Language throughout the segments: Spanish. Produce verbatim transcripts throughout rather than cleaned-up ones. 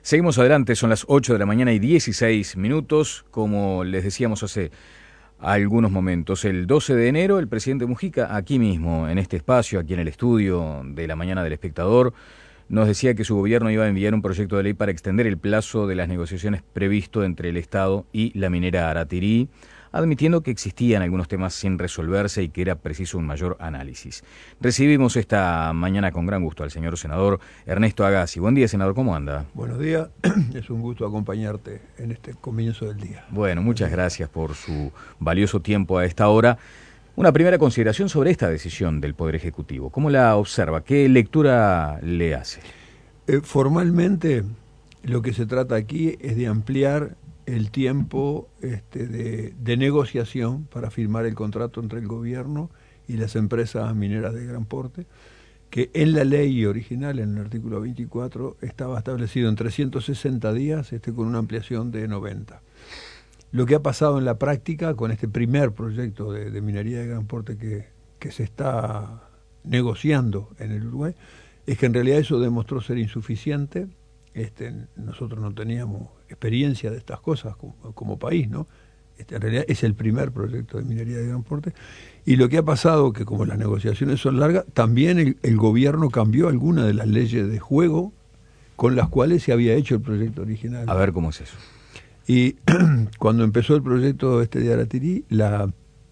Seguimos adelante, son las ocho de la mañana y dieciséis minutos, como les decíamos hace algunos momentos. El doce de enero, el presidente Mujica, aquí mismo, en este espacio, aquí en el estudio de la mañana del Espectador, nos decía que su gobierno iba a enviar un proyecto de ley para extender el plazo de las negociaciones previsto entre el Estado y la minera Aratirí, admitiendo que existían algunos temas sin resolverse y que era preciso un mayor análisis. Recibimos esta mañana con gran gusto al señor senador Ernesto Agassi. Buen día, senador, ¿cómo anda? Buenos días, es un gusto acompañarte en este comienzo del día. Bueno, muchas gracias por su valioso tiempo a esta hora. Una primera consideración sobre esta decisión del Poder Ejecutivo. ¿Cómo la observa? ¿Qué lectura le hace? Eh, formalmente, lo que se trata aquí es de ampliar el tiempo este, de, de negociación para firmar el contrato entre el gobierno y las empresas mineras de gran porte, que en la ley original, en el artículo veinticuatro, estaba establecido en trescientos sesenta días este, con una ampliación de noventa. Lo que ha pasado en la práctica con este primer proyecto de, de minería de gran porte que, que se está negociando en el Uruguay, es que en realidad eso demostró ser insuficiente. Este, nosotros no teníamos experiencia de estas cosas como, como país, ¿no? Este, en realidad es el primer proyecto de minería de gran porte. Y lo que ha pasado, que como las negociaciones son largas, también el, el gobierno cambió algunas de las leyes de juego con las cuales se había hecho el proyecto original. A ver cómo es eso. Y cuando empezó el proyecto este de Aratirí, la,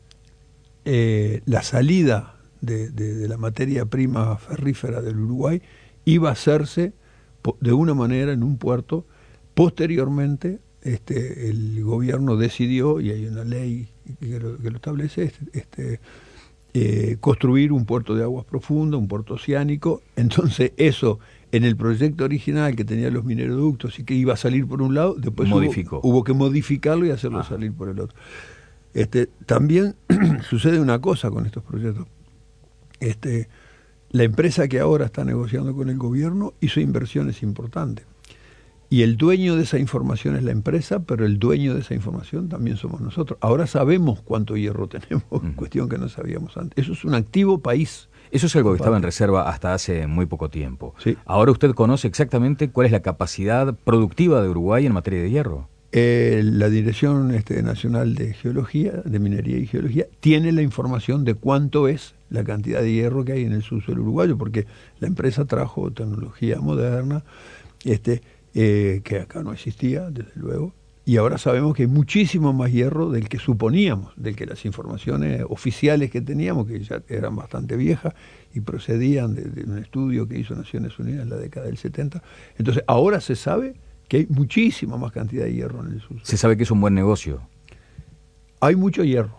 eh, la salida de, de, de la materia prima ferrífera del Uruguay iba a hacerse de una manera en un puerto. Posteriormente este, el gobierno decidió, y hay una ley que lo, que lo establece, este, este, eh, construir un puerto de aguas profundas, un puerto oceánico. Entonces eso, en el proyecto original que tenía los mineroductos y que iba a salir por un lado, después Modificó. Hubo, hubo que modificarlo y hacerlo ah. salir por el otro. Este, también sucede una cosa con estos proyectos. Este, la empresa que ahora está negociando con el gobierno hizo inversiones importantes. Y el dueño de esa información es la empresa, pero el dueño de esa información también somos nosotros. Ahora sabemos cuánto hierro tenemos, uh-huh. cuestión que no sabíamos antes. Eso es un activo país. Eso es algo que estaba en reserva hasta hace muy poco tiempo. Sí. Ahora usted conoce exactamente cuál es la capacidad productiva de Uruguay en materia de hierro. Eh, la Dirección este, Nacional de Geología, de Minería y Geología, tiene la información de cuánto es la cantidad de hierro que hay en el subsuelo uruguayo, porque la empresa trajo tecnología moderna, este, eh, que acá no existía, desde luego, y ahora sabemos que hay muchísimo más hierro del que suponíamos, del que las informaciones oficiales que teníamos, que ya eran bastante viejas y procedían de, de un estudio que hizo Naciones Unidas en la década del setenta. Entonces, ahora se sabe que hay muchísima más cantidad de hierro en el subsuelo. Se sabe que es un buen negocio. Hay mucho hierro.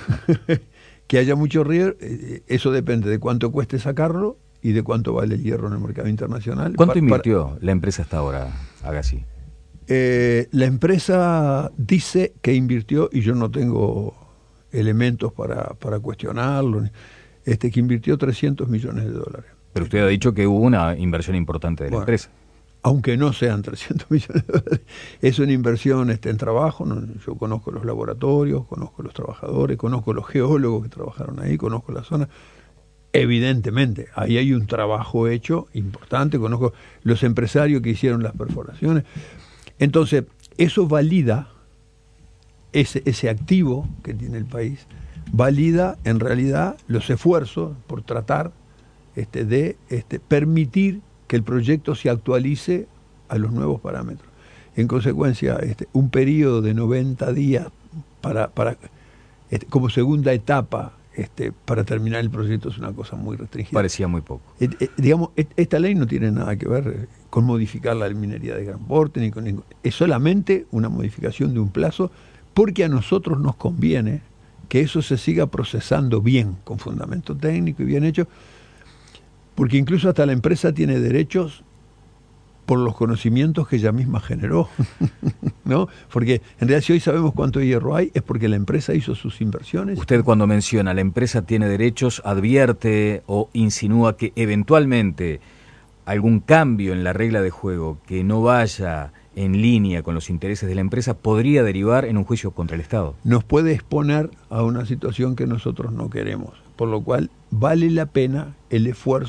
Que haya mucho hierro, eso depende de cuánto cueste sacarlo y de cuánto vale el hierro en el mercado internacional. ¿Cuánto para, invirtió para, la empresa hasta ahora, Agassi? Eh, la empresa dice que invirtió, y yo no tengo elementos para, para cuestionarlo, este, que invirtió trescientos millones de dólares. Pero usted ha dicho que hubo una inversión importante de la bueno, empresa. Aunque no sean trescientos millones de dólares, es una inversión este, en trabajo. ¿no? Yo conozco los laboratorios, conozco los trabajadores, conozco los geólogos que trabajaron ahí, conozco la zona. Evidentemente, ahí hay un trabajo hecho importante, conozco los empresarios que hicieron las perforaciones. Entonces, eso valida, ese, ese activo que tiene el país, valida en realidad los esfuerzos por tratar este, de este, permitir que el proyecto se actualice a los nuevos parámetros. En consecuencia, este, un periodo de noventa días para, para este, como segunda etapa este, para terminar el proyecto es una cosa muy restringida. Parecía muy poco. Eh, eh, digamos, esta ley no tiene nada que ver con modificar la minería de gran porte, ni con ningún, es solamente una modificación de un plazo, porque a nosotros nos conviene que eso se siga procesando bien, con fundamento técnico y bien hecho, porque incluso hasta la empresa tiene derechos por los conocimientos que ella misma generó, ¿no? Porque en realidad si hoy sabemos cuánto hierro hay es porque la empresa hizo sus inversiones. Usted cuando menciona la empresa tiene derechos, advierte o insinúa que eventualmente algún cambio en la regla de juego que no vaya en línea con los intereses de la empresa podría derivar en un juicio contra el Estado. Nos puede exponer a una situación que nosotros no queremos, por lo cual vale la pena el esfuerzo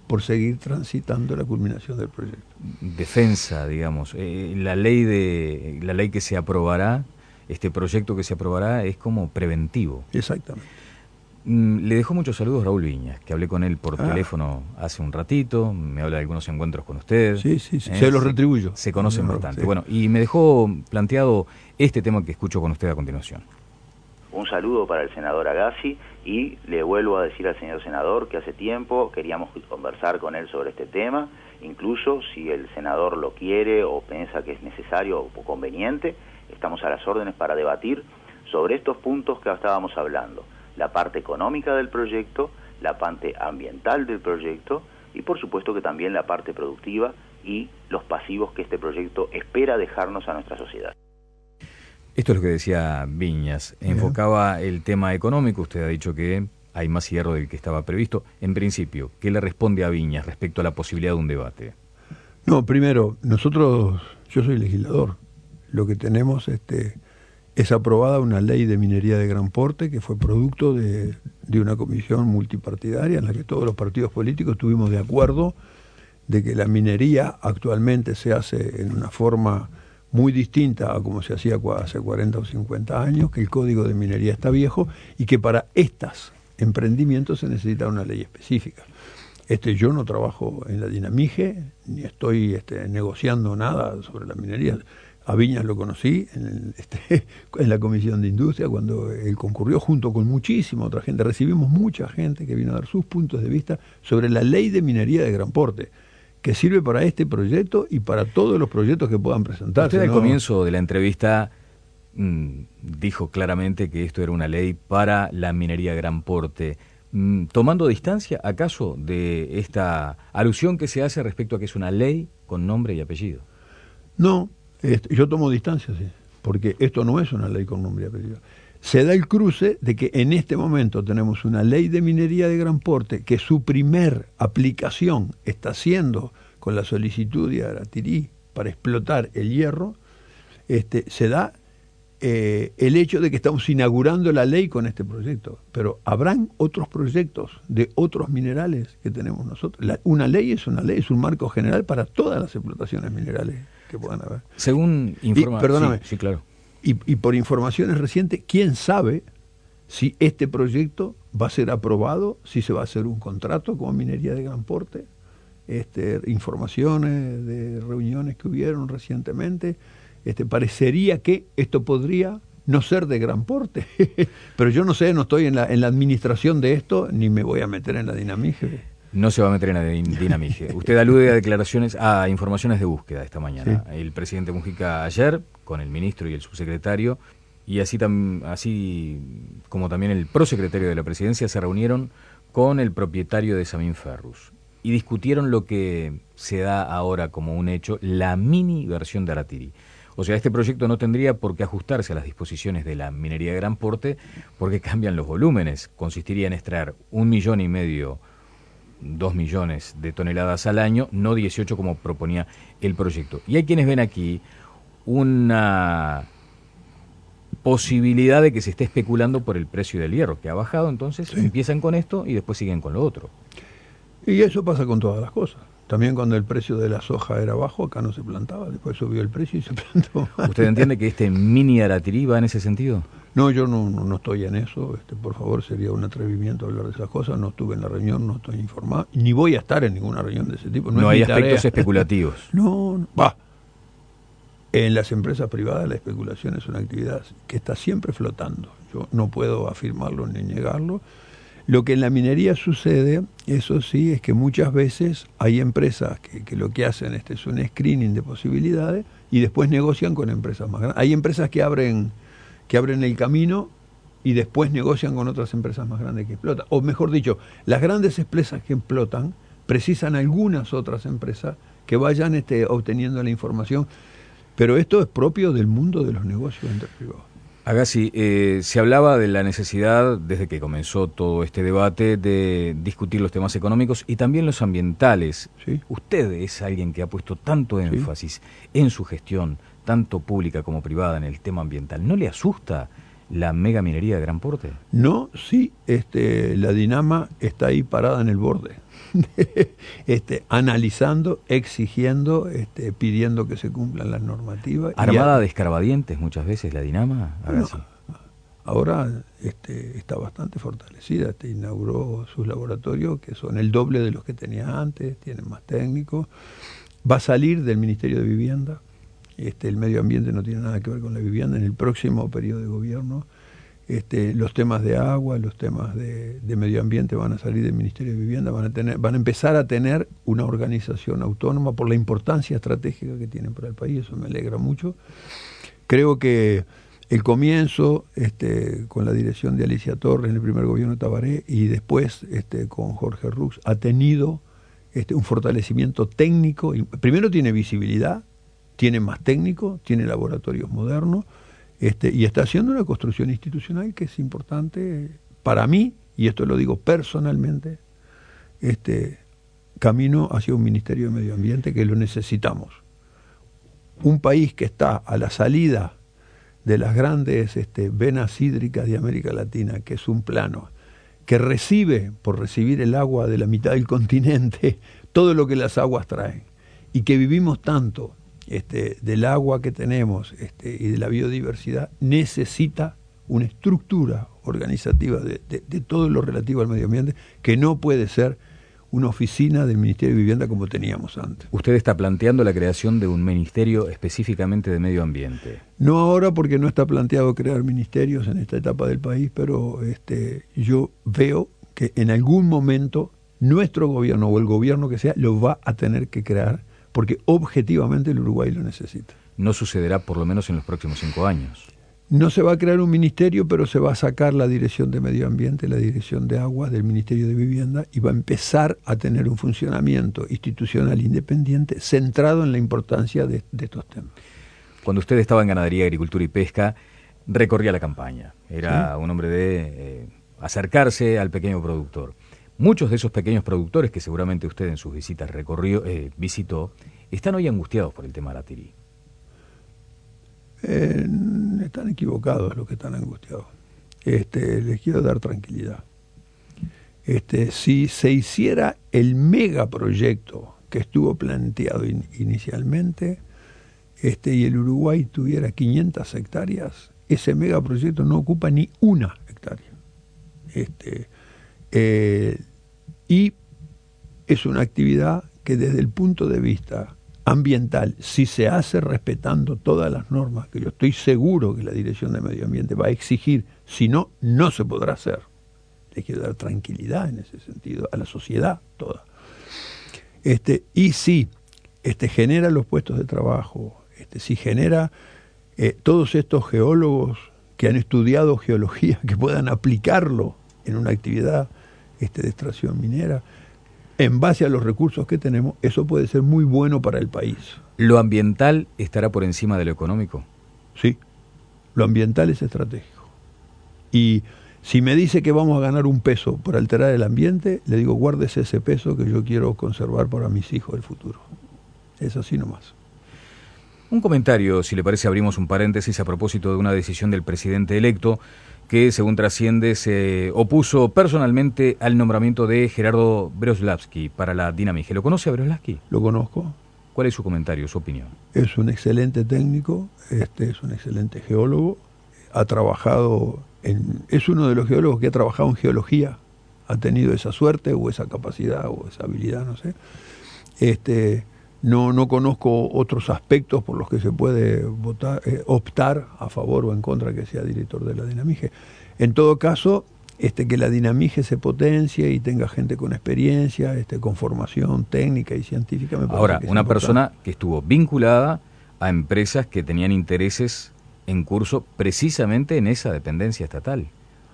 por seguir transitando la culminación del proyecto. Defensa, digamos, eh, la ley de la ley que se aprobará, este proyecto que se aprobará es como preventivo. Exactamente. Mm, le dejó muchos saludos Raúl Viñas, que hablé con él por ah. teléfono hace un ratito, me habla de algunos encuentros con usted. Sí, sí, sí. ¿eh? se los retribuyo. Se, se conocen no, bastante. Sí. Bueno, y me dejó planteado este tema que escucho con usted a continuación. Un saludo para el senador Agassi y le vuelvo a decir al señor senador que hace tiempo queríamos conversar con él sobre este tema, incluso si el senador lo quiere o piensa que es necesario o conveniente, estamos a las órdenes para debatir sobre estos puntos que estábamos hablando, la parte económica del proyecto, la parte ambiental del proyecto y por supuesto que también la parte productiva y los pasivos que este proyecto espera dejarnos a nuestra sociedad. Esto es lo que decía Viñas. Enfocaba el tema económico. Usted ha dicho que hay más hierro del que estaba previsto. En principio, ¿qué le responde a Viñas respecto a la posibilidad de un debate? No, primero, nosotros, yo soy legislador. Lo que tenemos este, es aprobada una ley de minería de gran porte que fue producto de, de una comisión multipartidaria en la que todos los partidos políticos estuvimos de acuerdo de que la minería actualmente se hace en una forma muy distinta a como se hacía hace cuarenta o cincuenta años, que el código de minería está viejo y que para estos emprendimientos se necesita una ley específica. Este, yo no trabajo en la Dinamige, ni estoy este, negociando nada sobre la minería. A Viñas lo conocí en, el, este, en la Comisión de Industria cuando él concurrió junto con muchísima otra gente. Recibimos mucha gente que vino a dar sus puntos de vista sobre la ley de minería de gran porte, que sirve para este proyecto y para todos los proyectos que puedan presentarse. Usted al ¿no? comienzo de la entrevista mmm, dijo claramente que esto era una ley para la minería de gran porte. Mm, ¿Tomando distancia, acaso, de esta alusión que se hace respecto a que es una ley con nombre y apellido? No, este, yo tomo distancia, sí, porque esto no es una ley con nombre y apellido. Se da el cruce de que en este momento tenemos una ley de minería de gran porte que su primer aplicación está siendo con la solicitud de Aratirí para explotar el hierro. Este, se da eh, el hecho de que estamos inaugurando la ley con este proyecto, pero habrán otros proyectos de otros minerales que tenemos nosotros. La, una ley es una ley, es un marco general para todas las explotaciones minerales que puedan haber. Según informa... Y, perdóname. Sí, sí, claro. Y, y por informaciones recientes, ¿quién sabe si este proyecto va a ser aprobado, si se va a hacer un contrato con minería de gran porte? Este, informaciones de reuniones que hubieron recientemente, este, parecería que esto podría no ser de gran porte. Pero yo no sé, no estoy en la, en la administración de esto, ni me voy a meter en la Dinamige. No se va a meter en la Dinamige. Usted alude a declaraciones, a informaciones de búsqueda esta mañana. Sí. El presidente Mujica ayer, con el ministro y el subsecretario, y así, tam, así como también el prosecretario de la presidencia, se reunieron con el propietario de Samim Ferrous y discutieron lo que se da ahora como un hecho, la mini versión de Aratirí. O sea, este proyecto no tendría por qué ajustarse a las disposiciones de la minería de gran porte porque cambian los volúmenes. Consistiría en extraer un millón y medio dos millones de toneladas al año, no dieciocho como proponía el proyecto. Y hay quienes ven aquí una posibilidad de que se esté especulando por el precio del hierro, que ha bajado, entonces sí. Empiezan con esto y después siguen con lo otro. Y eso pasa con todas las cosas. También cuando el precio de la soja era bajo, acá no se plantaba, después subió el precio y se plantó. ¿Usted entiende que este mini Aratirí va en ese sentido? No, yo no, no, no estoy en eso, este, por favor, sería un atrevimiento hablar de esas cosas, no estuve en la reunión, no estoy informado, ni voy a estar en ninguna reunión de ese tipo. No, no hay aspectos tarea. especulativos. No, no, va. En las empresas privadas la especulación es una actividad que está siempre flotando, yo no puedo afirmarlo ni negarlo. Lo que en la minería sucede, eso sí, es que muchas veces hay empresas que, que lo que hacen este es un screening de posibilidades y después negocian con empresas más grandes. Hay empresas que abren... que abren el camino y después negocian con otras empresas más grandes que explotan. O mejor dicho, las grandes empresas que explotan precisan algunas otras empresas que vayan este, obteniendo la información. Pero esto es propio del mundo de los negocios entre privados. Agassi, eh, se hablaba de la necesidad, desde que comenzó todo este debate, de discutir los temas económicos y también los ambientales. ¿Sí? Usted es alguien que ha puesto tanto énfasis ¿Sí? en su gestión, tanto pública como privada, en el tema ambiental. ¿No le asusta la megaminería de gran porte? No, sí, este, la Dinama está ahí parada en el borde, este, analizando, exigiendo, este, pidiendo que se cumplan las normativas. ¿Armada de escarbadientes muchas veces la Dinama? No, ahora este, está bastante fortalecida, este, inauguró sus laboratorios, que son el doble de los que tenía antes, tienen más técnicos. Va a salir del Ministerio de Vivienda. Este, el medio ambiente no tiene nada que ver con la vivienda. En el próximo periodo de gobierno, este, los temas de agua, los temas de, de medio ambiente van a salir del Ministerio de Vivienda, van a tener, van a empezar a tener una organización autónoma por la importancia estratégica que tienen para el país. Eso me alegra mucho. Creo que el comienzo, este, con la dirección de Alicia Torres en el primer gobierno de Tabaré y después este, con Jorge Rux, ha tenido este, un fortalecimiento técnico. Primero tiene visibilidad, tiene más técnicos, tiene laboratorios modernos, este, y está haciendo una construcción institucional que es importante para mí, y esto lo digo personalmente, este, camino hacia un Ministerio de Medio Ambiente que lo necesitamos. Un país que está a la salida de las grandes este, venas hídricas de América Latina, que es un plano, que recibe, por recibir el agua de la mitad del continente, todo lo que las aguas traen, y que vivimos tanto este, del agua que tenemos este, y de la biodiversidad, necesita una estructura organizativa de, de, de todo lo relativo al medio ambiente, que no puede ser una oficina del Ministerio de Vivienda como teníamos antes. ¿Usted está planteando la creación de un ministerio específicamente de medio ambiente? No ahora, porque no está planteado crear ministerios en esta etapa del país, pero este, yo veo que en algún momento nuestro gobierno o el gobierno que sea lo va a tener que crear, porque objetivamente el Uruguay lo necesita. No sucederá por lo menos en los próximos cinco años. No se va a crear un ministerio, pero se va a sacar la dirección de medio ambiente, la dirección de aguas del Ministerio de Vivienda, y va a empezar a tener un funcionamiento institucional independiente centrado en la importancia de, de estos temas. Cuando usted estaba en Ganadería, Agricultura y Pesca, recorría la campaña. Era ¿Sí? un hombre de eh, acercarse al pequeño productor. Muchos de esos pequeños productores que seguramente usted en sus visitas recorrió, eh, visitó, están hoy angustiados por el tema Aratirí. Eh, están equivocados los que están angustiados. Este, les quiero dar tranquilidad. Este, si se hiciera el megaproyecto que estuvo planteado in, inicialmente, este, y el Uruguay tuviera quinientas hectáreas, ese megaproyecto no ocupa ni una hectárea. Este, eh, y es una actividad que desde el punto de vista ambiental, si se hace respetando todas las normas, que yo estoy seguro que la Dirección de Medio Ambiente va a exigir, si no, no se podrá hacer. Le quiero dar tranquilidad en ese sentido, a la sociedad toda. Este, y si este, genera los puestos de trabajo, este, si genera eh, todos estos geólogos que han estudiado geología, que puedan aplicarlo en una actividad este, de extracción minera, en base a los recursos que tenemos, eso puede ser muy bueno para el país. ¿Lo ambiental estará por encima de lo económico? Sí, lo ambiental es estratégico. Y si me dice que vamos a ganar un peso por alterar el ambiente, le digo, guárdese ese peso que yo quiero conservar para mis hijos del futuro. Es así nomás. Un comentario, si le parece, abrimos un paréntesis a propósito de una decisión del presidente electo que, según trasciende, se opuso personalmente al nombramiento de Gerardo Broslavsky para la Dinamige. ¿Lo conoce a Broslavsky? Lo conozco. ¿Cuál es su comentario, su opinión? Es un excelente técnico, este es un excelente geólogo, ha trabajado, en, es uno de los geólogos que ha trabajado en geología, ha tenido esa suerte o esa capacidad o esa habilidad, no sé. Este, no, no conozco otros aspectos por los que se puede votar, eh, optar a favor o en contra que sea director de la Dinamige. En todo caso, este, que la Dinamige se potencie y tenga gente con experiencia, este, con formación técnica y científica. Me parece Ahora, que una es persona que estuvo vinculada a empresas que tenían intereses en curso precisamente en esa dependencia estatal.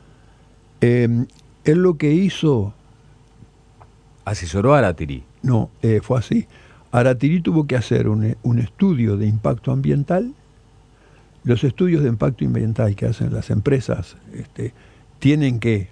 Eh, él lo que hizo... ¿Asesoró a Aratirí? No, eh, fue así. Aratirí tuvo que hacer un, un estudio de impacto ambiental. Los estudios de impacto ambiental que hacen las empresas este, tienen que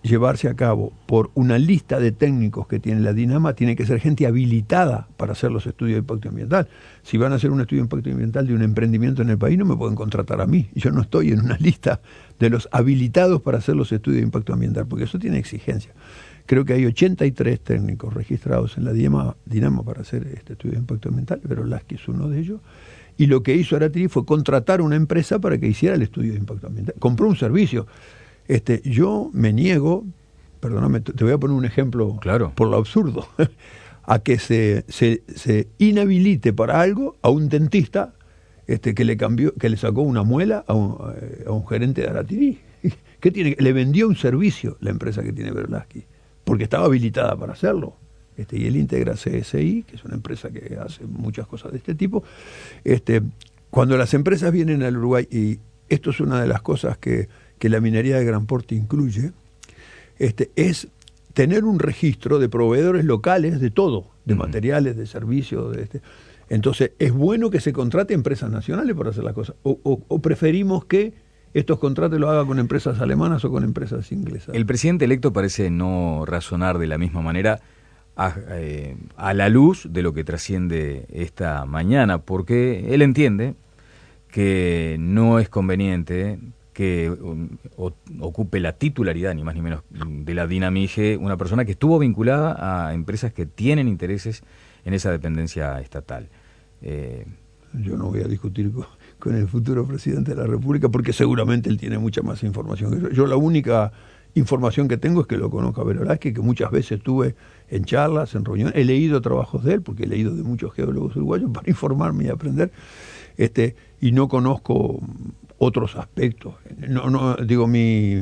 llevarse a cabo por una lista de técnicos que tiene la DINAMA, tiene que ser gente habilitada para hacer los estudios de impacto ambiental. Si van a hacer un estudio de impacto ambiental de un emprendimiento en el país, no me pueden contratar a mí. Yo no estoy en una lista de los habilitados para hacer los estudios de impacto ambiental, porque eso tiene exigencia. Creo que hay ochenta y tres técnicos registrados en la DINAMA, DINAMA para hacer este estudio de impacto ambiental, pero Lasky es uno de ellos. Y lo que hizo Aratiri fue contratar a una empresa para que hiciera el estudio de impacto ambiental. Compró un servicio. Este, yo me niego, perdóname, te voy a poner un ejemplo, claro, por lo absurdo, a que se, se, se inhabilite para algo a un dentista este, que le cambió, que le sacó una muela a un, a un gerente de Aratiri. ¿Qué tiene? Le vendió un servicio la empresa que tiene Berlasky, porque estaba habilitada para hacerlo. Este, y él integra C S I, que es una empresa que hace muchas cosas de este tipo. Este, cuando las empresas vienen al Uruguay, y esto es una de las cosas que que la minería de gran porte incluye, este, es tener un registro de proveedores locales de todo, de uh-huh. materiales, de servicios. De este. Entonces, es bueno que se contrate empresas nacionales para hacer las cosas, o, o, o preferimos que estos contratos los haga con empresas alemanas o con empresas inglesas. El presidente electo parece no razonar de la misma manera a, eh, a la luz de lo que trasciende esta mañana, porque él entiende que no es conveniente que um, o, ocupe la titularidad, ni más ni menos, de la Dinamige, una persona que estuvo vinculada a empresas que tienen intereses en esa dependencia estatal. Eh, Yo no voy a discutir con, con el futuro presidente de la República, porque seguramente él tiene mucha más información que yo. Yo la única información que tengo es que lo conozco a Berlasky, que muchas veces estuve en charlas, en reuniones, he leído trabajos de él, porque he leído de muchos geólogos uruguayos para informarme y aprender, este, y no conozco otros aspectos. No, no, digo, mi,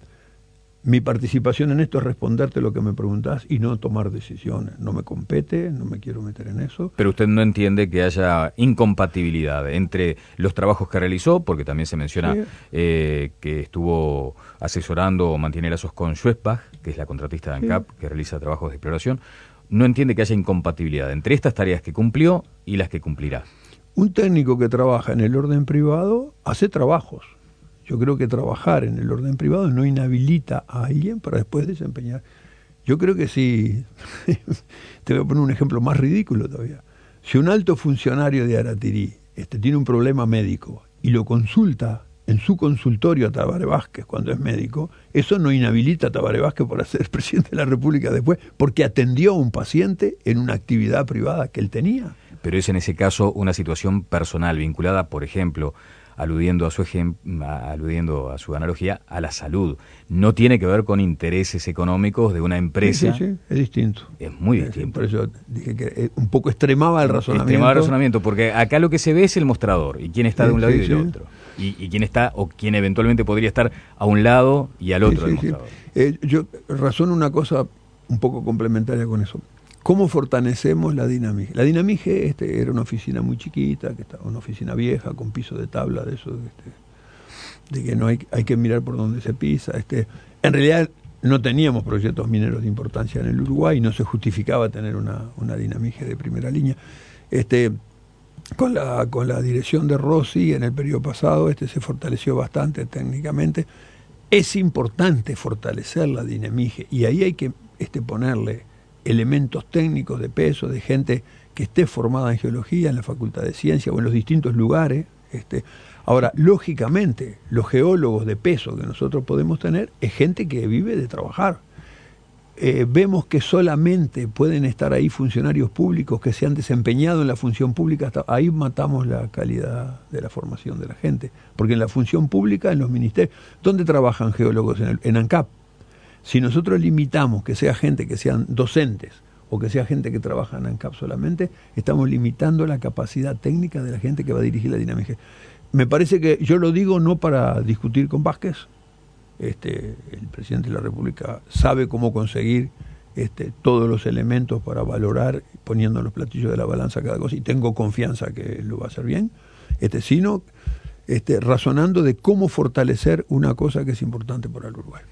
mi participación en esto es responderte lo que me preguntás y no tomar decisiones. No me compete, no me quiero meter en eso. Pero usted no entiende que haya incompatibilidad entre los trabajos que realizó, porque también se menciona sí. eh, que estuvo asesorando o mantiene lazos con Schwespach, que es la contratista de ANCAP, sí. que realiza trabajos de exploración. No entiende que haya incompatibilidad entre estas tareas que cumplió y las que cumplirá. Un técnico que trabaja en el orden privado hace trabajos. Yo creo que trabajar en el orden privado no inhabilita a alguien para después desempeñar. Yo creo que si, te voy a poner un ejemplo más ridículo todavía. Si un alto funcionario de Aratiri este, tiene un problema médico y lo consulta en su consultorio a Tabaré Vázquez cuando es médico, eso no inhabilita a Tabaré Vázquez para ser presidente de la República después, porque atendió a un paciente en una actividad privada que él tenía. Pero es en ese caso una situación personal vinculada, por ejemplo, aludiendo a su ejem- aludiendo a su analogía, a la salud. No tiene que ver con intereses económicos de una empresa. Sí, sí, sí, es distinto. Es muy es, distinto. Por eso dije que un poco extremaba el razonamiento. Extremaba el razonamiento, porque acá lo que se ve es el mostrador, y quién está de un lado sí, y del sí. otro. Y, y quién está, o quién eventualmente podría estar a un lado y al otro sí, del sí, mostrador. Sí. Eh, yo razono una cosa un poco complementaria con eso. ¿Cómo fortalecemos la Dinamige? La Dinamige este, era una oficina muy chiquita, que estaba una oficina vieja, con piso de tabla, de eso, este, de que no hay, hay que mirar por dónde se pisa. Este, en realidad no teníamos proyectos mineros de importancia en el Uruguay, no se justificaba tener una, una Dinamige de primera línea. Este, con la, con la dirección de Rossi en el periodo pasado este, se fortaleció bastante técnicamente. Es importante fortalecer la Dinamige, y ahí hay que este, ponerle elementos técnicos de peso, de gente que esté formada en geología, en la Facultad de Ciencia o en los distintos lugares. Este. Ahora, lógicamente, los geólogos de peso que nosotros podemos tener es gente que vive de trabajar. Eh, vemos que solamente pueden estar ahí funcionarios públicos que se han desempeñado en la función pública, hasta ahí matamos la calidad de la formación de la gente, porque en la función pública, en los ministerios, ¿dónde trabajan geólogos? En, el, en ANCAP. Si nosotros limitamos que sea gente que sean docentes o que sea gente que trabaja en ANCAP solamente, estamos limitando la capacidad técnica de la gente que va a dirigir la Dinamige. Me parece que yo lo digo no para discutir con Vázquez. Este, el presidente de la República sabe cómo conseguir este, todos los elementos para valorar, poniendo los platillos de la balanza cada cosa, y tengo confianza que lo va a hacer bien, este, sino este, razonando de cómo fortalecer una cosa que es importante para el Uruguay.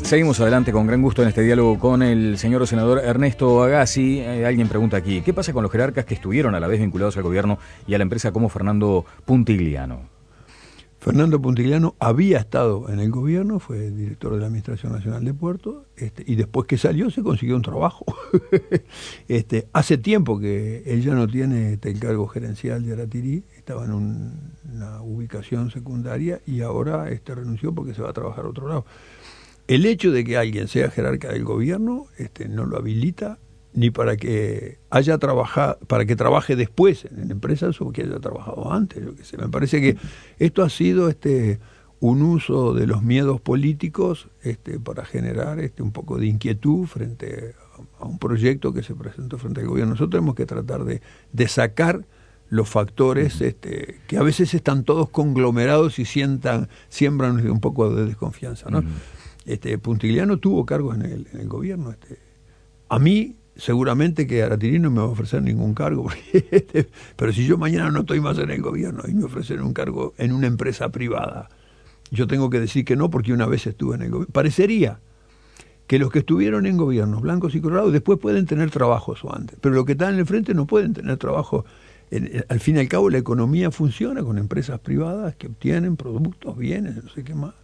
Seguimos adelante con gran gusto en este diálogo con el señor senador Ernesto Agassi. Eh, alguien pregunta aquí, ¿qué pasa con los jerarcas que estuvieron a la vez vinculados al gobierno y a la empresa como Fernando Puntigliano? Fernando Puntigliano había estado en el gobierno, fue director de la Administración Nacional de Puertos, este, y después que salió se consiguió un trabajo. este, hace tiempo que él ya no tiene este, el cargo gerencial de Aratirí, estaba en un, una ubicación secundaria y ahora este, renunció porque se va a trabajar a otro lado. El hecho de que alguien sea jerarca del gobierno este, no lo habilita ni para que haya trabajado, para que trabaje después en empresas o que haya trabajado antes. Yo que sé. Me parece que esto ha sido este un uso de los miedos políticos este, para generar este un poco de inquietud frente a, a un proyecto que se presentó frente al gobierno. Nosotros tenemos que tratar de, de sacar los factores este, que a veces están todos conglomerados y sientan, siembran un poco de desconfianza, ¿no? Uh-huh. Este, Puntigliano tuvo cargos en el, en el gobierno. Este, a mí seguramente que Aratirí no me va a ofrecer ningún cargo, porque, este, pero si yo mañana no estoy más en el gobierno y me ofrecen un cargo en una empresa privada, yo tengo que decir que no porque una vez estuve en el gobierno. Parecería que los que estuvieron en gobiernos blancos y colorados después pueden tener trabajos o antes, pero los que están en el frente no pueden tener trabajo. En, en, al fin y al cabo la economía funciona con empresas privadas que obtienen productos, bienes, no sé qué más.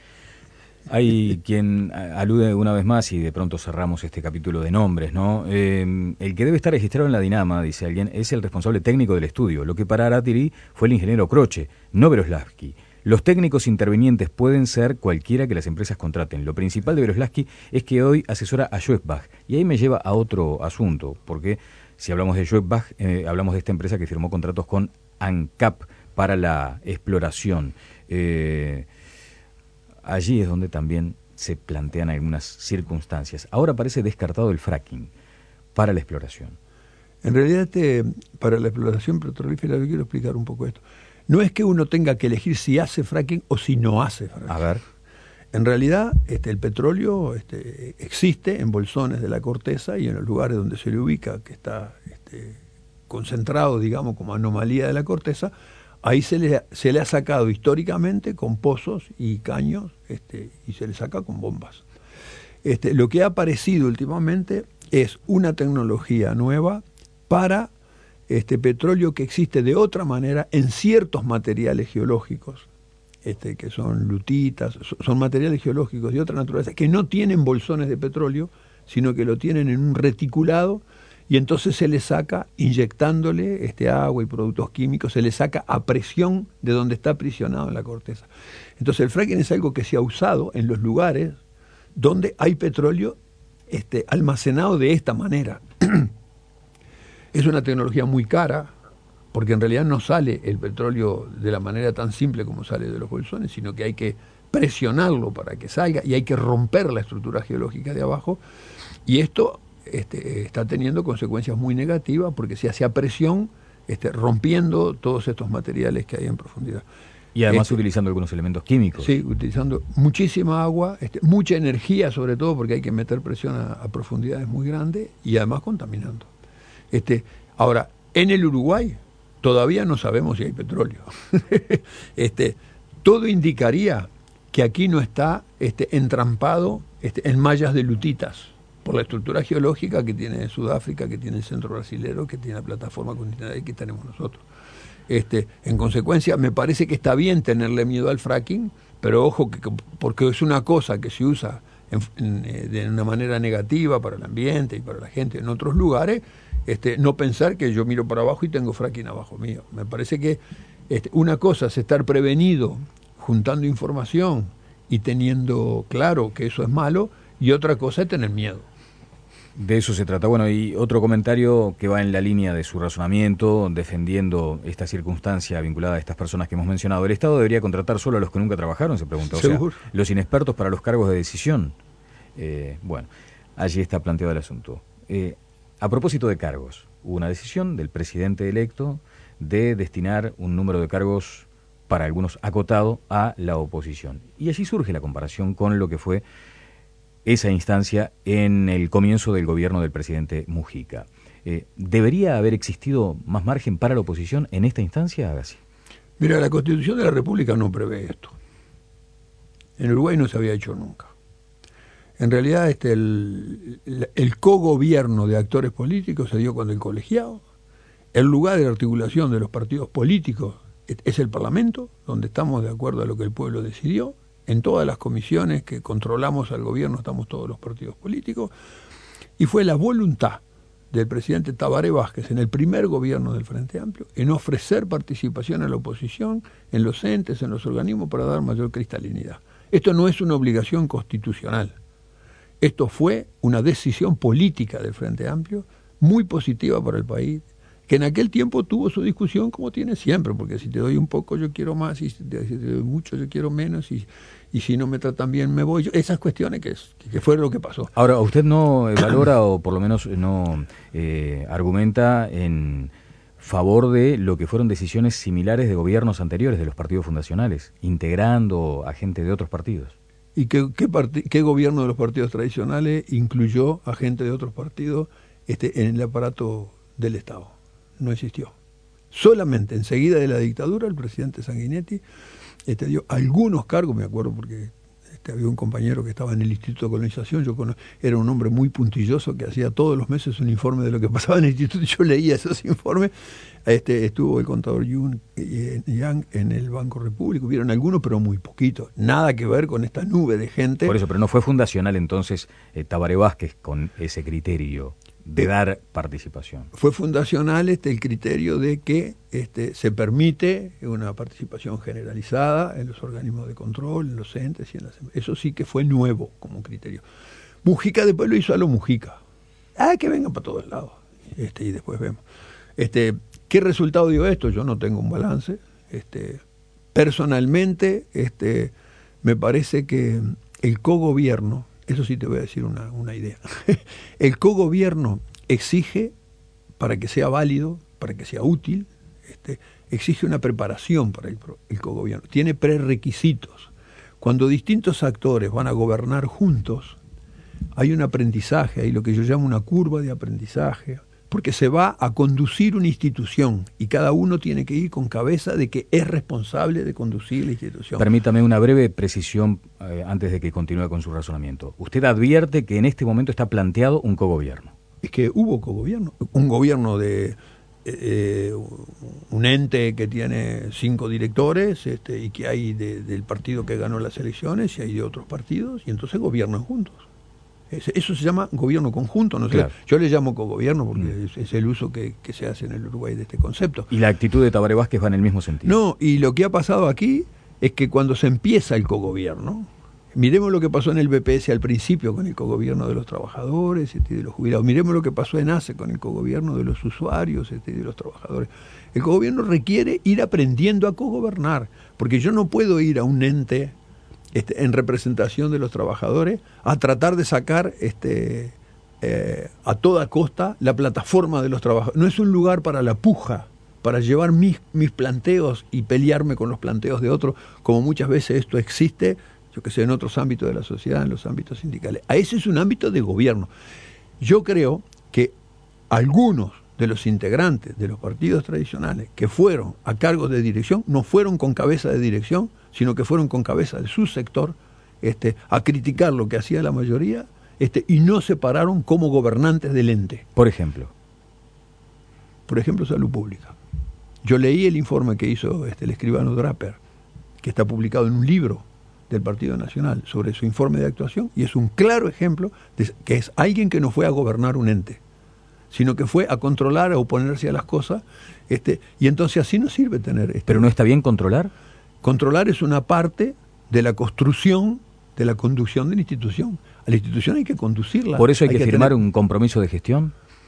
Hay quien alude una vez más, y de pronto cerramos este capítulo de nombres, ¿no? Eh, el que debe estar registrado en la Dinama, dice alguien, es el responsable técnico del estudio. Lo que para Aratirí fue el ingeniero Croce, no Beroslavsky. Los técnicos intervinientes pueden ser cualquiera que las empresas contraten. Lo principal de Beroslavsky es que hoy asesora a Schwebach. Y ahí me lleva a otro asunto, porque si hablamos de Schwebach, eh, hablamos de esta empresa que firmó contratos con ANCAP para la exploración. Eh... Allí es donde también se plantean algunas circunstancias. Ahora parece descartado el fracking para la exploración. En realidad, este, para la exploración petrolífera, yo quiero explicar un poco esto. No es que uno tenga que elegir si hace fracking o si no hace fracking. A ver. En realidad, este, el petróleo este, existe en bolsones de la corteza y en los lugares donde se le ubica, que está este, concentrado, digamos, como anomalía de la corteza. Ahí se le, se le ha sacado históricamente con pozos y caños este, y se le saca con bombas. Este, lo que ha aparecido últimamente es una tecnología nueva para este petróleo que existe de otra manera en ciertos materiales geológicos, este, que son lutitas, son materiales geológicos de otra naturaleza, que no tienen bolsones de petróleo, sino que lo tienen en un reticulado. Y entonces se le saca, inyectándole este agua y productos químicos, se le saca a presión de donde está aprisionado en la corteza. Entonces el fracking es algo que se ha usado en los lugares donde hay petróleo este, almacenado de esta manera. Es una tecnología muy cara, porque en realidad no sale el petróleo de la manera tan simple como sale de los bolsones, sino que hay que presionarlo para que salga y hay que romper la estructura geológica de abajo. Y esto Este, está teniendo consecuencias muy negativas porque se hace a presión este, rompiendo todos estos materiales que hay en profundidad. Y además este, utilizando algunos elementos químicos. Sí, utilizando muchísima agua, este, mucha energía sobre todo porque hay que meter presión a, a profundidades muy grandes y además contaminando. Este, ahora, en el Uruguay todavía no sabemos si hay petróleo. este, todo indicaría que aquí no está este, entrampado este, en mallas de lutitas, por la estructura geológica que tiene Sudáfrica, que tiene el centro brasilero, que tiene la plataforma continental que tenemos nosotros. Este, en consecuencia, me parece que está bien tenerle miedo al fracking, pero ojo, que, porque es una cosa que se usa en, en, de una manera negativa para el ambiente y para la gente en otros lugares, este, no pensar que yo miro para abajo y tengo fracking abajo mío. Me parece que este, una cosa es estar prevenido, juntando información y teniendo claro que eso es malo, y otra cosa es tener miedo. De eso se trata. Bueno, y otro comentario que va en la línea de su razonamiento, defendiendo esta circunstancia vinculada a estas personas que hemos mencionado. ¿El Estado debería contratar solo a los que nunca trabajaron? Se pregunta. O sea, los inexpertos para los cargos de decisión. Eh, bueno, allí está planteado el asunto. Eh, a propósito de cargos, hubo una decisión del presidente electo de destinar un número de cargos, para algunos acotado, a la oposición. Y allí surge la comparación con lo que fue esa instancia en el comienzo del gobierno del presidente Mujica. Eh, ¿Debería haber existido más margen para la oposición en esta instancia, Agassi? Mira, la Constitución de la República no prevé esto. En Uruguay no se había hecho nunca. En realidad este, el, el cogobierno de actores políticos se dio con el colegiado. El lugar de articulación de los partidos políticos es el Parlamento, donde estamos de acuerdo a lo que el pueblo decidió. En todas las comisiones que controlamos al gobierno estamos todos los partidos políticos. Y fue la voluntad del presidente Tabaré Vázquez en el primer gobierno del Frente Amplio en ofrecer participación a la oposición en los entes, en los organismos para dar mayor cristalinidad. Esto no es una obligación constitucional. Esto fue una decisión política del Frente Amplio muy positiva para el país, que en aquel tiempo tuvo su discusión como tiene siempre, porque si te doy un poco yo quiero más, y si te, si te doy mucho yo quiero menos, y, y si no me tratan bien me voy. Yo, esas cuestiones que, es, que fue lo que pasó. Ahora, ¿usted no valora o por lo menos no eh, argumenta en favor de lo que fueron decisiones similares de gobiernos anteriores de los partidos fundacionales, integrando a gente de otros partidos? ¿Y qué, qué, qué gobierno de los partidos tradicionales incluyó a gente de otros partidos este, en el aparato del Estado? No existió. Solamente enseguida de la dictadura el presidente Sanguinetti este, dio algunos cargos, me acuerdo porque este, había un compañero que estaba en el Instituto de Colonización, yo cono, era un hombre muy puntilloso que hacía todos los meses un informe de lo que pasaba en el instituto, yo leía esos informes. Este, estuvo el contador Young en el Banco Repúblico, hubieron algunos pero muy poquitos, nada que ver con esta nube de gente. Por eso, pero no fue fundacional entonces eh, Tabaré Vázquez con ese criterio de dar participación. Fue fundacional este el criterio de que este, se permite una participación generalizada en los organismos de control, en los entes y en las... Eso sí que fue nuevo como criterio. Mujica después lo hizo a lo Mujica. Ah, que vengan para todos lados. Este, y después vemos. Este, ¿qué resultado dio esto? Yo no tengo un balance. Este, personalmente, este, me parece que el cogobierno, eso sí te voy a decir una, una idea. El cogobierno exige, para que sea válido, para que sea útil, este, exige una preparación para el, el cogobierno. Tiene prerequisitos. Cuando distintos actores van a gobernar juntos, hay un aprendizaje, hay lo que yo llamo una curva de aprendizaje, porque se va a conducir una institución y cada uno tiene que ir con cabeza de que es responsable de conducir la institución. Permítame una breve precisión eh, antes de que continúe con su razonamiento. Usted advierte que en este momento está planteado un cogobierno. Es que hubo cogobierno, un gobierno de eh, un ente que tiene cinco directores este, y que hay de, del partido que ganó las elecciones y hay de otros partidos y entonces gobiernan juntos. Eso se llama gobierno conjunto, no sé. Claro. Yo le llamo cogobierno porque mm. es, es el uso que, que se hace en el Uruguay de este concepto. ¿Y la actitud de Tabaré Vázquez va en el mismo sentido? No, y lo que ha pasado aquí es que cuando se empieza el cogobierno, miremos lo que pasó en el B P S al principio con el cogobierno de los trabajadores este, y de los jubilados, miremos lo que pasó en ACE con el cogobierno de los usuarios este, y de los trabajadores. El cogobierno requiere ir aprendiendo a cogobernar, porque yo no puedo ir a un ente Este, en representación de los trabajadores, a tratar de sacar este, eh, a toda costa la plataforma de los trabajadores. No es un lugar para la puja, para llevar mis, mis planteos y pelearme con los planteos de otros, como muchas veces esto existe, yo que sé, en otros ámbitos de la sociedad, en los ámbitos sindicales. A ese es un ámbito de gobierno. Yo creo que algunos de los integrantes de los partidos tradicionales que fueron a cargos de dirección, no fueron con cabeza de dirección, sino que fueron con cabeza de su sector este, a criticar lo que hacía la mayoría este, y no se pararon como gobernantes del ente. Por ejemplo. Por ejemplo, salud pública. Yo leí el informe que hizo este, el escribano Draper, que está publicado en un libro del Partido Nacional sobre su informe de actuación, y es un claro ejemplo de que es alguien que no fue a gobernar un ente, sino que fue a controlar, a oponerse a las cosas, este, y entonces así no sirve tener... Este, ¿Pero no está bien controlar? Controlar es una parte de la construcción, de la conducción de la institución. A la institución hay que conducirla. ¿Por eso hay, hay que, que firmar tener... un compromiso de gestión?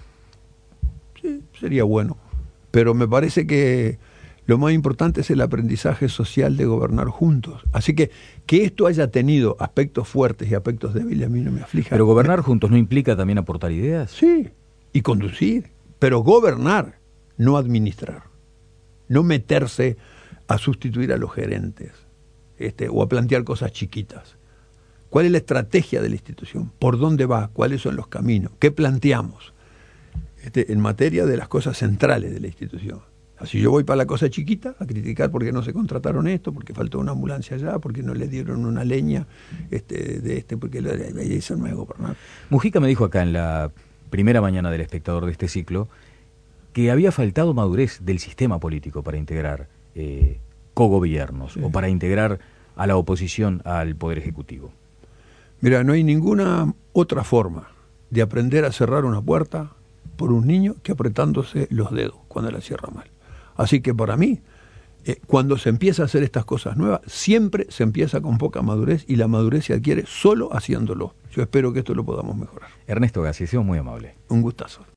Sí, sería bueno. Pero me parece que lo más importante es el aprendizaje social de gobernar juntos. Así que que esto haya tenido aspectos fuertes y aspectos débiles a mí no me aflige. ¿Pero gobernar juntos no implica también aportar ideas? Sí, y conducir. Pero gobernar, no administrar. No meterse a sustituir a los gerentes este, o a plantear cosas chiquitas. ¿Cuál es la estrategia de la institución? ¿Por dónde va? ¿Cuáles son los caminos? ¿Qué planteamos? Este, en materia de las cosas centrales de la institución. Así yo voy para la cosa chiquita a criticar porque no se contrataron esto, porque faltó una ambulancia allá, porque no le dieron una leña este, de este, porque lo, eso no es gobernar. Mujica me dijo acá en la primera mañana del Espectador de este ciclo que había faltado madurez del sistema político para integrar eh, cogobiernos sí. o para integrar a la oposición al Poder Ejecutivo. Mira, no hay ninguna otra forma de aprender a cerrar una puerta por un niño que apretándose los dedos cuando la cierra mal. Así que para mí, eh, cuando se empieza a hacer estas cosas nuevas, siempre se empieza con poca madurez y la madurez se adquiere solo haciéndolo. Yo espero que esto lo podamos mejorar. Ernesto Gassi, ha sido muy amable. Un gustazo.